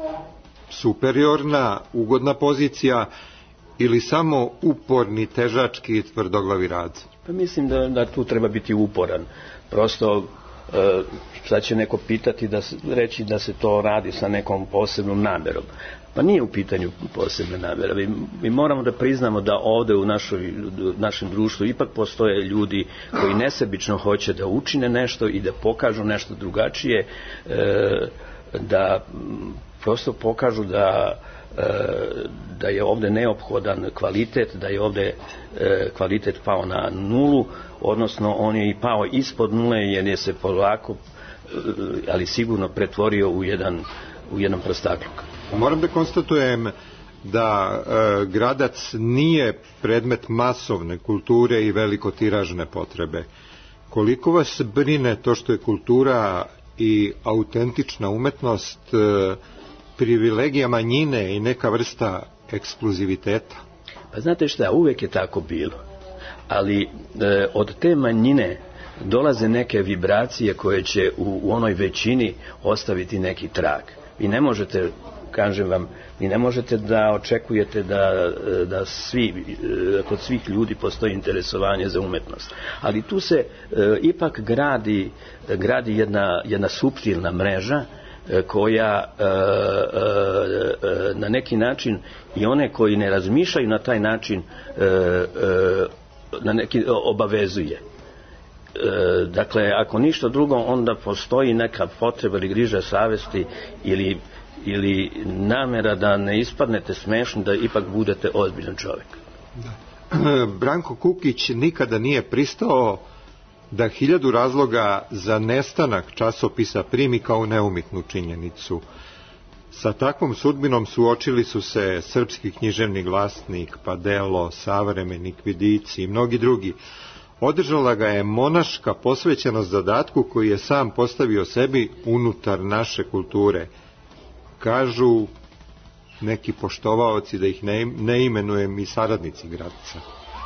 Speaker 3: superiorna, ugodna pozicija ili samo uporni, težački i tvrdoglavi rad?
Speaker 4: Pa mislim da, da tu treba biti uporan. Prosto, e, sad će neko pitati, da, reći da se to radi sa nekom posebnom namerom. Pa nije u pitanju posebne namere. Mi, mi moramo da priznamo da ovdje u našoj, našem društvu ipak postoje ljudi koji nesebično hoće da učine nešto i da pokažu nešto drugačije, e, da prosto pokažu da da je ovdje neophodan kvalitet, da je ovdje kvalitet pao na nulu, odnosno on je i pao ispod nule jer je se polako, ali sigurno pretvorio u jedan, u jedan prostakluk.
Speaker 3: Moram da konstatujem da e, Gradac nije predmet masovne kulture i velikotiražne potrebe. Koliko vas brine to što je kultura i autentična umetnost e, privilegija manjine i neka vrsta ekskluziviteta?
Speaker 4: Pa znate šta, uvek je tako bilo. Ali e, od te manjine dolaze neke vibracije koje će u, u onoj većini ostaviti neki trag. Vi ne možete, kažem vam, vi ne možete da očekujete da, da svi, kod svih ljudi postoji interesovanje za umetnost. Ali tu se e, ipak gradi, gradi jedna, jedna suptilna mreža e, koja e, e, na neki način i one koji ne razmišljaju na taj način e, e, na neki obavezuje. E, dakle, ako ništa drugo, onda postoji neka potreba ili griža savesti ili, ili namera da ne ispadnete smešni, da ipak budete ozbiljan čovjek.
Speaker 3: Da. Branko Kukić nikada nije pristao da hiljadu razloga za nestanak časopisa primi kao neumitnu činjenicu. Sa takvom sudbinom suočili su se Srpski književni glasnik, pa Delo, Savremenik, Vidici i mnogi drugi. Održala ga je monaška posvećenost zadatku koji je sam postavio sebi unutar naše kulture. Kažu neki poštovaoci, da ih ne, ne imenujem, i saradnici Gradca.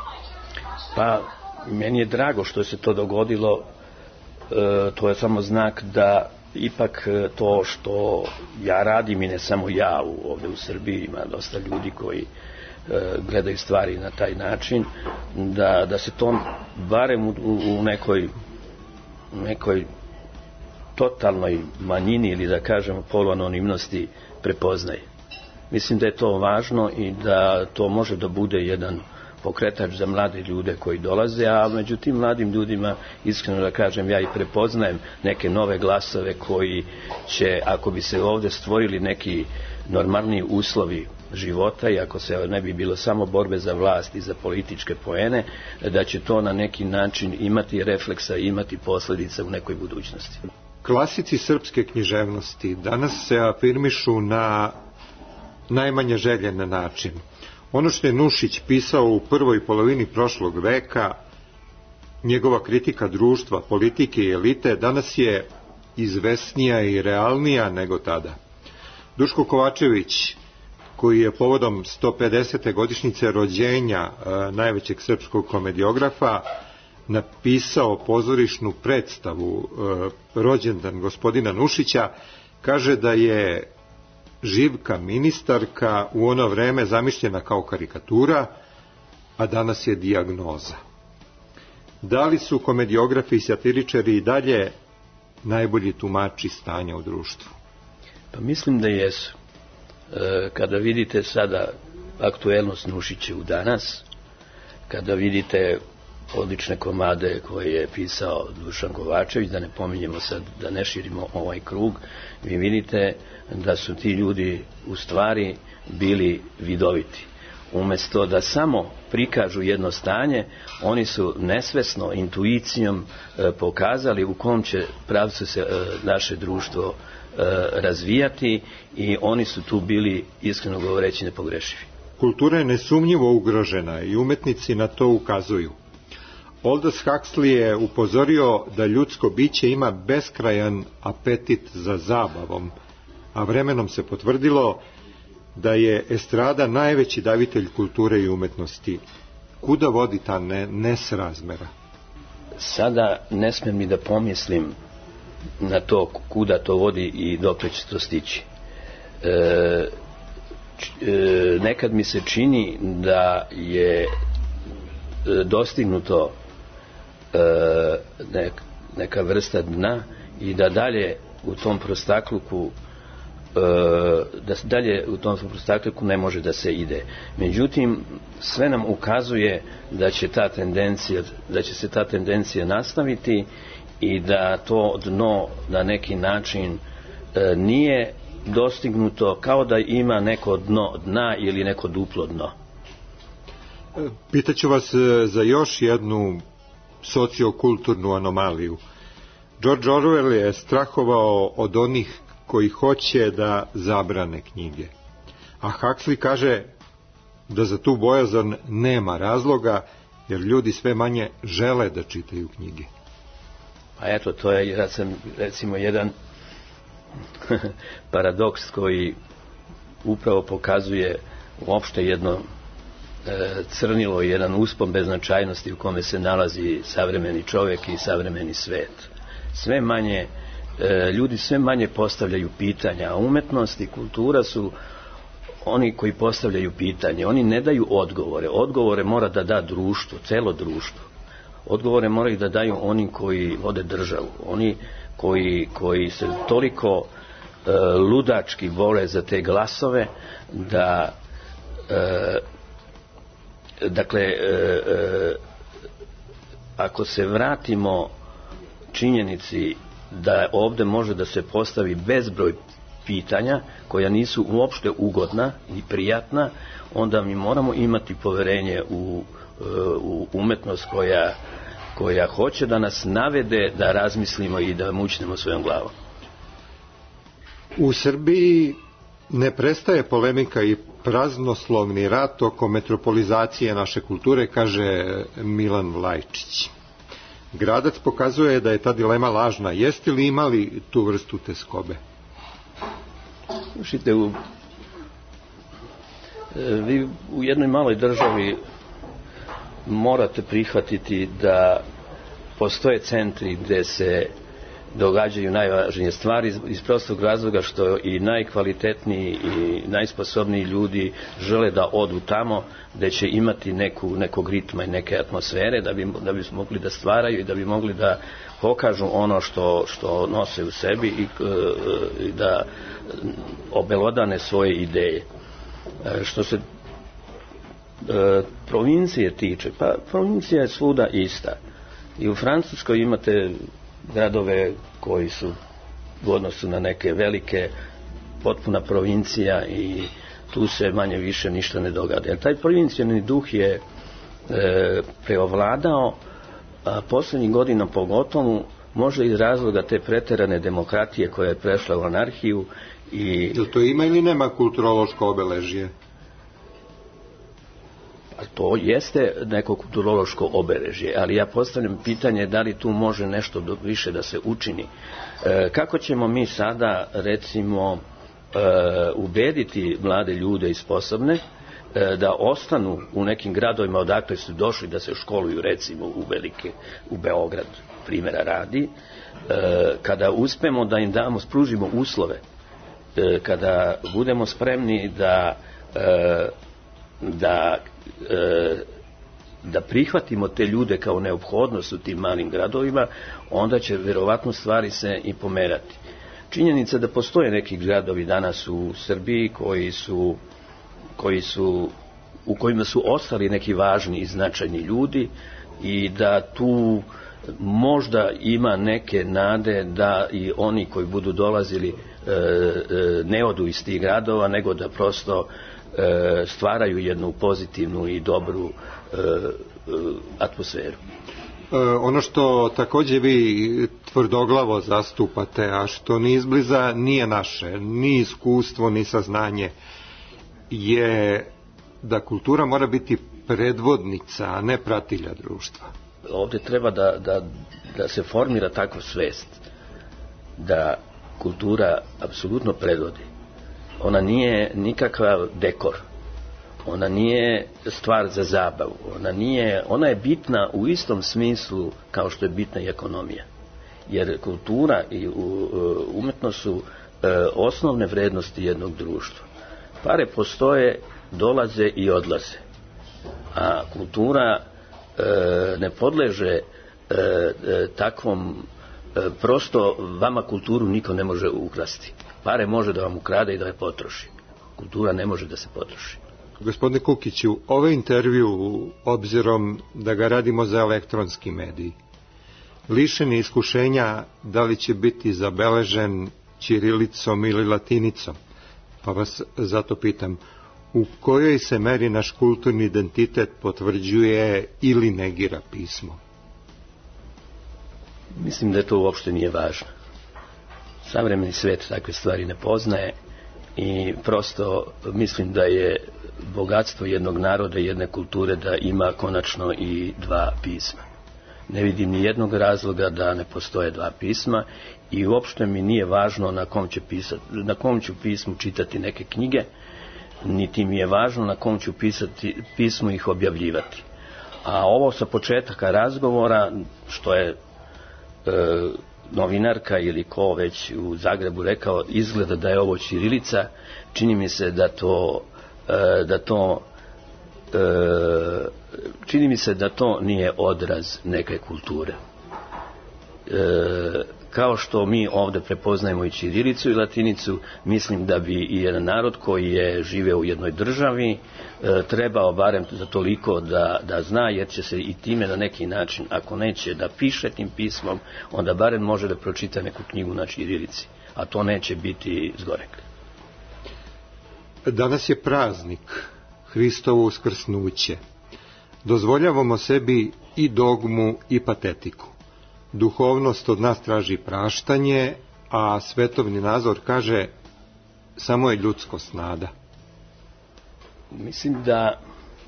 Speaker 4: Pa, meni je drago što se to dogodilo. E, to je samo znak da ipak to što ja radim, i ne samo ja ovdje u Srbiji, ima dosta ljudi koji gledaju stvari na taj način, da, da se to barem u, u nekoj nekoj totalnoj manjini ili da kažemo poluanonimnosti prepoznaje. Mislim da je to važno i da to može da bude jedan pokretač za mlade ljude koji dolaze, a među tim mladim ljudima, iskreno da kažem, ja i prepoznajem neke nove glasove koji će, ako bi se ovdje stvorili neki normalni uslovi života i ako se ne bi bilo samo borbe za vlast i za političke poene, da će to na neki način imati refleksa i imati posljedica u nekoj budućnosti.
Speaker 3: Klasici srpske književnosti danas se afirmišu na najmanje željen način. Ono što je Nušić pisao u prvoj polovini prošlog veka, njegova kritika društva, politike i elite, danas je izvesnija i realnija nego tada. Duško Kovačević, koji je povodom sto pedesete godišnjice rođenja e, najvećeg srpskog komediografa napisao pozorišnu predstavu e, Rođendan gospodina Nušića, kaže da je Živka ministarka u ono vreme zamišljena kao karikatura, a danas je dijagnoza. Da li su komediografi i satiričari i dalje najbolji tumači stanja u društvu?
Speaker 4: Pa mislim da jesu. E, kada vidite sada aktuelnost Nušića u danas, kada vidite odlične komade koje je pisao Dušan Kovačević, da ne pominjemo sad, da ne širimo ovaj krug, vi vidite da su ti ljudi u stvari bili vidoviti. Umjesto da samo prikažu jedno stanje, oni su nesvesno, intuicijom e, pokazali u kom će pravcu se e, naše društvo e, razvijati, i oni su tu bili, iskreno govoreći, nepogrešivi.
Speaker 3: Kultura je nesumnjivo ugrožena i umetnici na to ukazuju. Aldous Huxley je upozorio da ljudsko biće ima beskrajan apetit za zabavom, a vremenom se potvrdilo da je estrada najveći davitelj kulture i umetnosti. Kuda vodi ta ne, nesrazmera?
Speaker 4: Sada ne smijem ni da pomislim na to kuda to vodi i dokle će to stići. E, č, e, nekad mi se čini da je e, dostignuto e, nek, neka vrsta dna i da dalje u tom prostakluku da se dalje u tom prostakliku ne može da se ide. Međutim, sve nam ukazuje da će ta tendencija, da će se ta tendencija nastaviti i da to dno na neki način e, nije dostignuto, kao da ima neko dno dna ili neko duplo dno.
Speaker 3: Pitaću vas za još jednu sociokulturnu anomaliju. George Orwell je strahovao od onih koji hoće da zabrane knjige. A Huxley kaže da za tu bojazan nema razloga, jer ljudi sve manje žele da čitaju knjige.
Speaker 4: Pa eto, to je, ja sam, recimo, jedan paradoks koji upravo pokazuje uopšte jedno e, crnilo, jedan uspon beznačajnosti u kome se nalazi savremeni čovjek i savremeni svet. Sve manje, e, ljudi sve manje postavljaju pitanja, a umetnost i kultura su oni koji postavljaju pitanje. Oni ne daju odgovore. Odgovore mora da da društvo, celo društvo. Odgovore moraju da daju oni koji vode državu. Oni koji, koji se toliko e, ludački vole za te glasove da e, dakle e, e, ako se vratimo činjenici da ovde može da se postavi bezbroj pitanja koja nisu uopšte ugodna i prijatna, onda mi moramo imati poverenje u, u umetnost koja, koja hoće da nas navede da razmislimo i da mućnemo svojom glavom.
Speaker 3: U Srbiji ne prestaje polemika i praznoslovni rat oko metropolizacije naše kulture, kaže Milan Lajčić. Gradac pokazuje da je ta dilema lažna. Jeste li imali tu vrstu teskobe?
Speaker 4: Slušajte, u, vi u jednoj maloj državi morate prihvatiti da postoje centri gde se događaju najvažnije stvari iz prostog razloga što i najkvalitetniji i najsposobniji ljudi žele da odu tamo gde će imati neku, nekog ritma i neke atmosfere da bi, da bi mogli da stvaraju i da bi mogli da pokažu ono što, što nose u sebi i, i da obelodane svoje ideje. Što se e, provincije tiče, pa provincija je svuda ista. I u Francuskoj imate gradove koji su u odnosu na neke velike potpuna provincija i tu se manje više ništa ne događa. Taj provincijalni duh je e, preovladao, a poslednjih godina pogotovo možda iz razloga te preterane demokratije koja je prešla u anarhiju. I
Speaker 3: jel to ima ili nema kulturološko obeležje?
Speaker 4: To jeste neko kulturološko obeležje, ali ja postavljam pitanje da li tu može nešto više da se učini. E, kako ćemo mi sada, recimo, e, ubediti mlade ljude i sposobne e, da ostanu u nekim gradovima odakle su došli da se školuju, recimo u velike, u Beograd, primjera radi, e, kada uspemo da im damo, spružimo uslove, e, kada budemo spremni da e, da da prihvatimo te ljude kao neophodnost u tim malim gradovima, onda će vjerovatno stvari se i pomerati. Činjenica da postoje neki gradovi danas u Srbiji koji su, koji su, u kojima su ostali neki važni i značajni ljudi i da tu možda ima neke nade da i oni koji budu dolazili e, e, ne odu iz tih gradova, nego da prosto stvaraju jednu pozitivnu i dobru e, e, atmosferu.
Speaker 3: E, ono što takođe vi tvrdoglavo zastupate, a što ni izbliza nije naše, ni iskustvo, ni saznanje, je da kultura mora biti predvodnica, a ne pratilja društva.
Speaker 4: Ovde treba da, da, da se formira takva svest da kultura apsolutno predvodi. Ona nije nikakav dekor. Ona nije stvar za zabavu. Ona nije, ona je bitna u istom smislu kao što je bitna i ekonomija. Jer kultura i umetnost su e, osnovne vrednosti jednog društva. Pare postoje, dolaze i odlaze. A kultura e, ne podleže e, e, takvom e, prosto vama kulturu niko ne može ukrasti. Pare može da vam ukrade i da je potroši. Kultura ne može da se potroši.
Speaker 3: Gospodine Kukiću, ovaj intervju, obzirom da ga radimo za elektronski medij, lišen je iskušenja da li će biti zabeležen ćirilicom ili latinicom. Pa vas zato pitam, u kojoj se meri naš kulturni identitet potvrđuje ili negira pismo?
Speaker 4: Mislim da to uopšte nije važno. Savremeni svet takve stvari ne poznaje i prosto mislim da je bogatstvo jednog naroda, jedne kulture da ima konačno i dva pisma. Ne vidim ni jednog razloga da ne postoje dva pisma i uopšte mi nije važno na kom, će pisati, na kom ću pismu čitati neke knjige, niti mi je važno na kom ću pisati, pismu ih objavljivati. A ovo sa početaka razgovora, što je e, novinarka ili ko već u Zagrebu rekao, izgleda da je ovo ćirilica, čini mi se da to, e, da to e, čini mi se da to nije odraz neke kulture. E, kao što mi ovdje prepoznajemo i ćirilicu i latinicu, mislim da bi i jedan narod koji je živeo u jednoj državi e, trebao barem za toliko da, da zna, jer će se i time na neki način, ako neće da piše tim pismom, onda barem može da pročita neku knjigu na ćirilici, a to neće biti zgoreg.
Speaker 3: Danas je praznik, Hristovo uskrsnuće. Dozvoljavamo sebi i dogmu i patetiku. Duhovnost od nas traži praštanje, a svetovni nazor kaže samo je ljudskost nada.
Speaker 4: Mislim da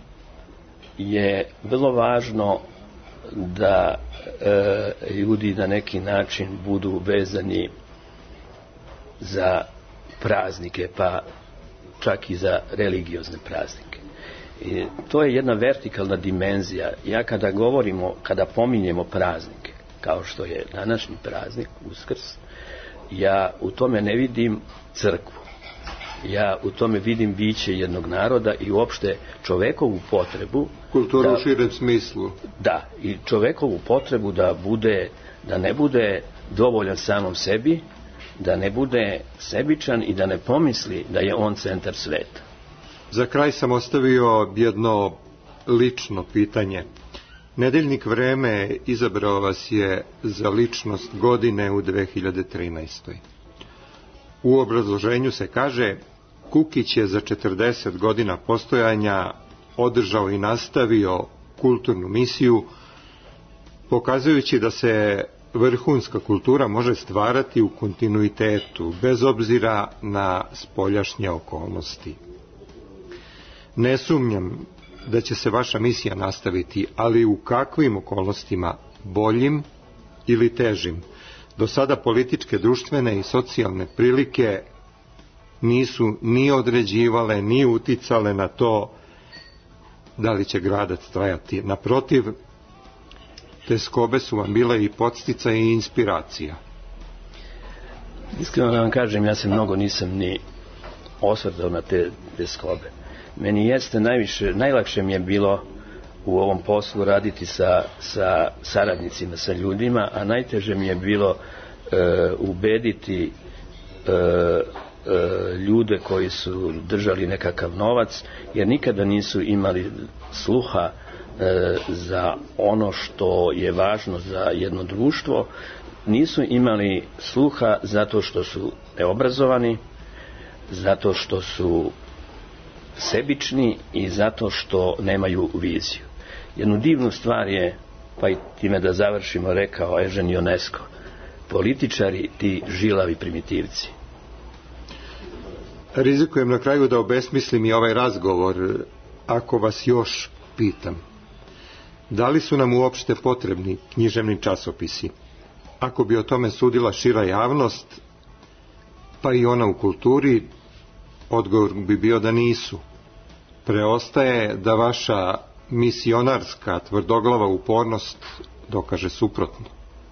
Speaker 4: je vrlo važno da e, ljudi na neki način budu vezani za praznike, pa čak i za religiozne praznike. I to je jedna vertikalna dimenzija. Ja kada govorimo, kada pominjemo praznike, kao što je današnji praznik, Uskrs, ja u tome ne vidim crkvu. Ja u tome vidim biće jednog naroda i uopšte čovekovu potrebu.
Speaker 3: Kulturu u širem smislu.
Speaker 4: Da, i čovekovu potrebu da bude, da ne bude dovoljan samom sebi, da ne bude sebičan i da ne pomisli da je on centar sveta.
Speaker 3: Za kraj sam ostavio jedno lično pitanje. Nedeljnik Vreme izabrao vas je za ličnost godine u dve hiljade trinaestoj. U obrazloženju se kaže: Kukić je za četrdeset godina postojanja održao i nastavio kulturnu misiju, pokazujući da se vrhunska kultura može stvarati u kontinuitetu, bez obzira na spoljašnje okolnosti. Ne sumnjam da će se vaša misija nastaviti, ali u kakvim okolnostima, boljim ili težim? Do sada političke, društvene i socijalne prilike nisu ni određivale, ni uticale na to da li će gradac trajati. Naprotiv, te skobe su vam bile i podsticaj i inspiracija.
Speaker 4: Iskreno da vam kažem, ja se mnogo nisam ni osvrtao na te, te skobe. Meni jeste najviše, najlakše mi je bilo u ovom poslu raditi sa, sa saradnicima, sa ljudima, a najteže mi je bilo e, ubediti e, e, ljude koji su držali nekakav novac, jer nikada nisu imali sluha e, za ono što je važno za jedno društvo, nisu imali sluha zato što su neobrazovani, zato što su sebični i zato što nemaju viziju. Jednu divnu stvar je, pa i time da završimo, rekao Eugene Ionesco: političari, ti žilavi primitivci.
Speaker 3: Rizikujem na kraju da obesmislim i ovaj razgovor, ako vas još pitam. Da li su nam uopšte potrebni književni časopisi? Ako bi o tome sudila šira javnost, pa i ona u kulturi, odgovor bi bio da nisu. Preostaje da vaša misionarska tvrdoglava upornost dokaže suprotno.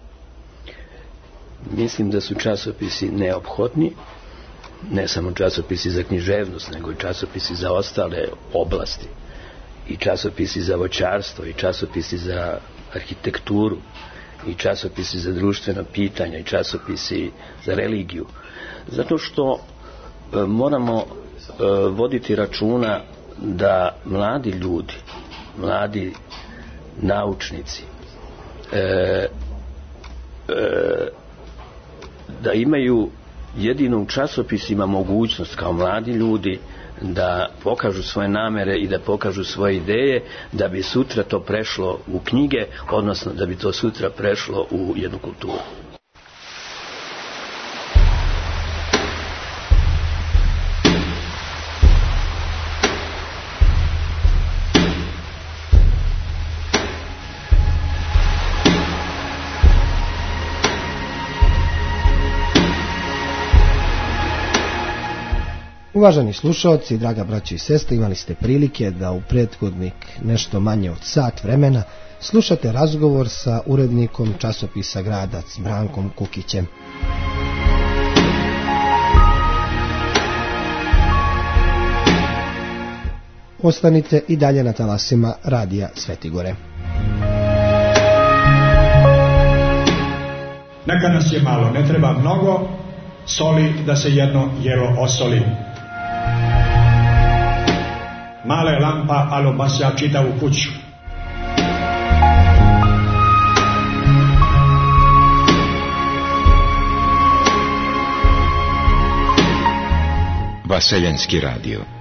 Speaker 4: Mislim da su časopisi neophodni, ne samo časopisi za književnost, nego i časopisi za ostale oblasti, i časopisi za voćarstvo, i časopisi za arhitekturu, i časopisi za društvena pitanja, i časopisi za religiju. Zato što e, moramo e, voditi računa da mladi ljudi, mladi naučnici, e, e, da imaju jedino u časopisima mogućnost kao mladi ljudi da pokažu svoje namere i da pokažu svoje ideje, da bi sutra to prešlo u knjige, odnosno da bi to sutra prešlo u jednu kulturu.
Speaker 1: Uvaženi slušaoci, draga braćo i sestre, imali ste prilike da u prethodnik nešto manje od sat vremena slušate razgovor sa urednikom časopisa Gradac, Brankom Kukićem. Ostanite i dalje na talasima Radija Svetigore.
Speaker 5: Neka nas je malo, ne treba mnogo soli da se jedno jelo osoli. Mala je lampa, ali obasja čitavu kuću.
Speaker 6: Vaseljenski radio.